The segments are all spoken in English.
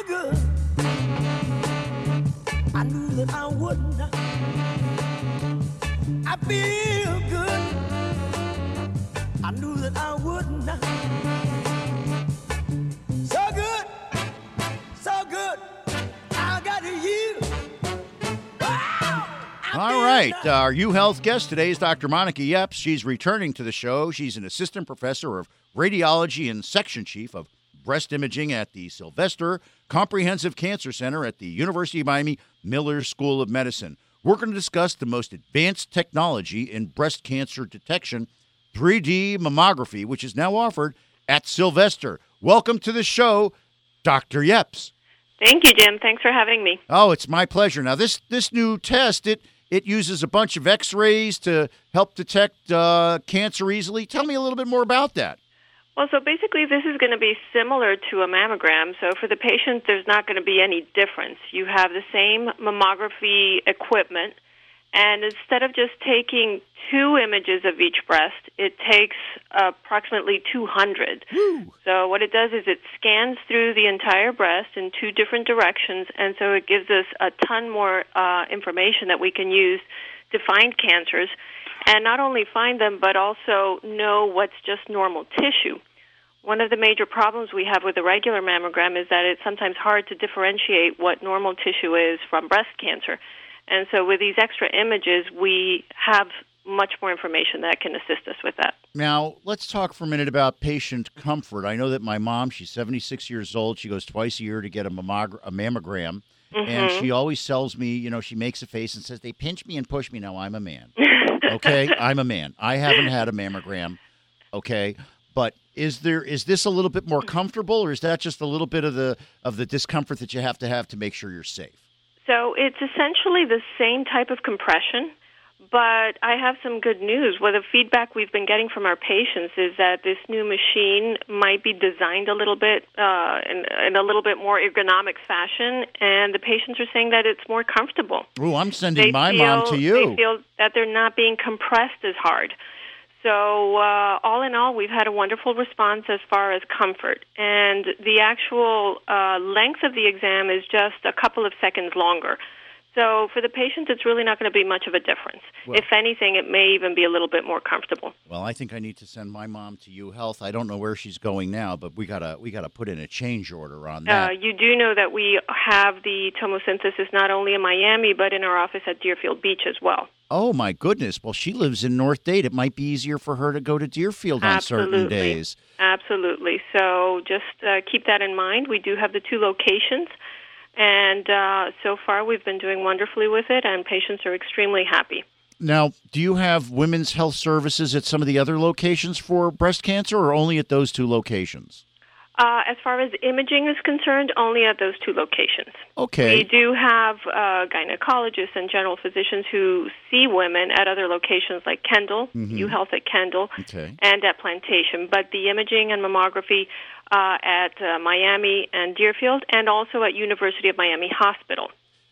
good. I knew that I wouldn't. I feel good. I knew that I wouldn't. So good, so good. I got you. Wow. All right. Our UHealth guest today is Dr. Monica Yepes. She's returning to the show. She's an assistant professor of radiology and section chief of breast imaging at the Sylvester Comprehensive Cancer Center at the University of Miami Miller School of Medicine. We're going to discuss the most advanced technology in breast cancer detection, 3D mammography, which is now offered at Sylvester. Welcome to the show, Dr. Yepes. Thank you, Jim. Thanks for having me. Oh, it's my pleasure. Now, this new test, it uses a bunch of X-rays to help detect cancer easily. Tell me a little bit more about that. Well, so basically this is going to be similar to a mammogram. So for the patient, there's not going to be any difference. You have the same mammography equipment, and instead of just taking 2 images of each breast, it takes approximately 200. Woo. So what it does is it scans through the entire breast in 2 different directions, and so it gives us a ton more information that we can use to find cancers. And not only find them, but also know what's just normal tissue. One of the major problems we have with a regular mammogram is that it's sometimes hard to differentiate what normal tissue is from breast cancer. And so with these extra images, we have much more information that can assist us with that. Now, let's talk for a minute about patient comfort. I know that my mom, she's 76 years old. She goes twice a year to get a mammogram. Mm-hmm. And she always tells me, she makes a face and says, they pinch me and push me. Now, I'm a man. Okay, I'm a man. I haven't had a mammogram, okay? But is this a little bit more comfortable, or is that just a little bit of the discomfort that you have to make sure you're safe? So it's essentially the same type of compression, but I have some good news. Well, the feedback we've been getting from our patients is that this new machine might be designed a little bit in a little bit more ergonomic fashion, and the patients are saying that it's more comfortable. Oh, I'm sending my mom to you. They feel that they're not being compressed as hard. So all in all, we've had a wonderful response as far as comfort. And the actual length of the exam is just a couple of seconds longer. So for the patient, it's really not going to be much of a difference. Well, if anything, it may even be a little bit more comfortable. Well, I think I need to send my mom to UHealth. I don't know where she's going now, but we gotta put in a change order on that. You do know that we have the tomosynthesis not only in Miami, but in our office at Deerfield Beach as well. Oh, my goodness. Well, she lives in North Dade. It might be easier for her to go to Deerfield on certain days. Absolutely. So just keep that in mind. We do have the 2 locations. And so far, we've been doing wonderfully with it, and patients are extremely happy. Now, do you have women's health services at some of the other locations for breast cancer, or only at those 2 locations? As far as imaging is concerned, only at those 2 locations. Okay. We do have gynecologists and general physicians who see women at other locations like Kendall, UHealth at Kendall, and at Plantation. But the imaging and mammography at Miami and Deerfield, and also at University of Miami Hospital.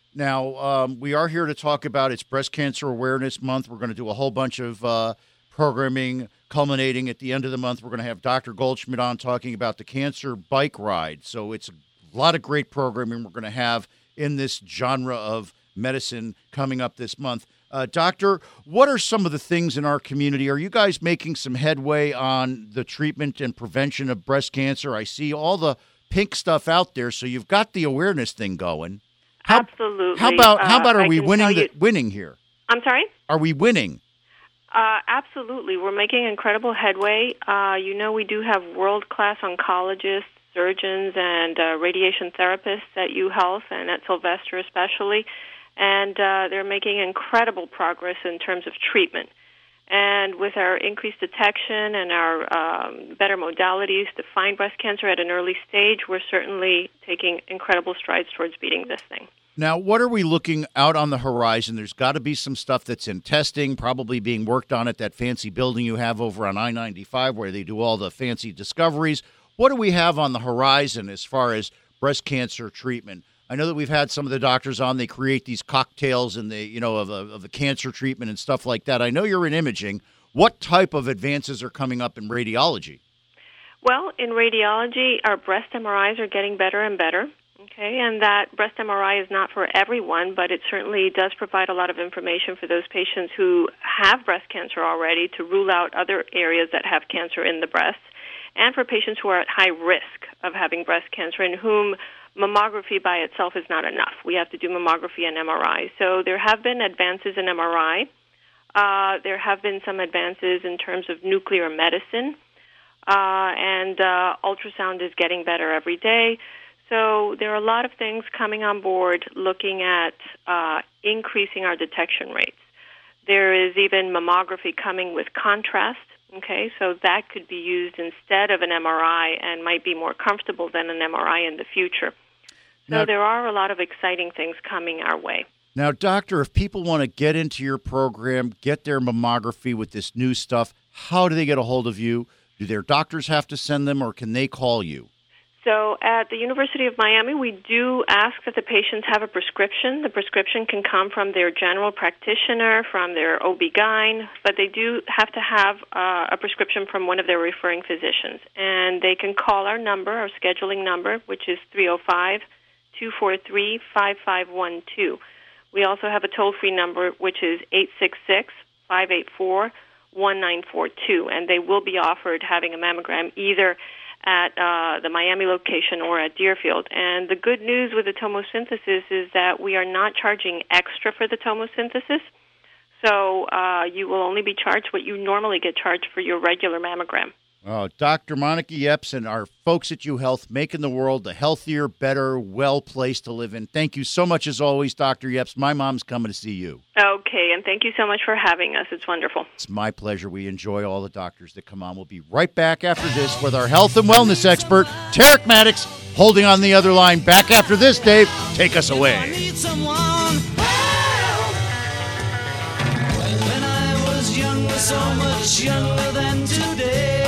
Now, we are here to talk about it's Breast Cancer Awareness Month. We're going to do a whole bunch of programming culminating at the end of the month. We're going to have Dr. Goldschmidt on talking about the cancer bike ride. So it's a lot of great programming we're going to have in this genre of medicine coming up this month. Doctor, what are some of the things in our community? Are you guys making some headway on the treatment and prevention of breast cancer? I see all the pink stuff out there, so you've got the awareness thing going. Absolutely. How about are we winning here? I'm sorry? Are we winning? Absolutely. We're making incredible headway. We do have world-class oncologists, surgeons, and radiation therapists at UHealth and at Sylvester especially, and they're making incredible progress in terms of treatment. And with our increased detection and our better modalities to find breast cancer at an early stage, we're certainly taking incredible strides towards beating this thing. Now, what are we looking out on the horizon? There's got to be some stuff that's in testing, probably being worked on at that fancy building you have over on I-95 where they do all the fancy discoveries. What do we have on the horizon as far as breast cancer treatment? I know that we've had some of the doctors on. They create these cocktails and of the cancer treatment and stuff like that. I know you're in imaging. What type of advances are coming up in radiology? Well, in radiology, our breast MRIs are getting better and better. Okay, and that breast MRI is not for everyone, but it certainly does provide a lot of information for those patients who have breast cancer already to rule out other areas that have cancer in the breast, and for patients who are at high risk of having breast cancer and whom mammography by itself is not enough. We have to do mammography and MRI. So there have been advances in MRI. There have been some advances in terms of nuclear medicine, and ultrasound is getting better every day. So there are a lot of things coming on board looking at increasing our detection rates. There is even mammography coming with contrast, okay, so that could be used instead of an MRI and might be more comfortable than an MRI in the future. So Now, there are a lot of exciting things coming our way. Now, doctor, if people want to get into your program, get their mammography with this new stuff, how do they get a hold of you? Do their doctors have to send them, or can they call you? So at the University of Miami, we do ask that the patients have a prescription. The prescription can come from their general practitioner, from their OB-GYN, but they do have to have a prescription from one of their referring physicians. And they can call our number, our scheduling number, which is 305-243-5512. We also have a toll-free number, which is 866-584-1942, and they will be offered having a mammogram either at the Miami location or at Deerfield. And the good news with the tomosynthesis is that we are not charging extra for the tomosynthesis, so you will only be charged what you normally get charged for your regular mammogram. Dr. Monica Yepes and our folks at UHealth, making the world a healthier, better, well place to live in. Thank you so much as always, Dr. Yepes. My mom's coming to see you. Okay, and thank you so much for having us. It's wonderful. It's my pleasure. We enjoy all the doctors that come on. We'll be right back after this with our health and wellness expert, Tarek Maddox, holding on the other line. Back after this, Dave. Take us away. I need someone help. When I was younger, so much younger than today.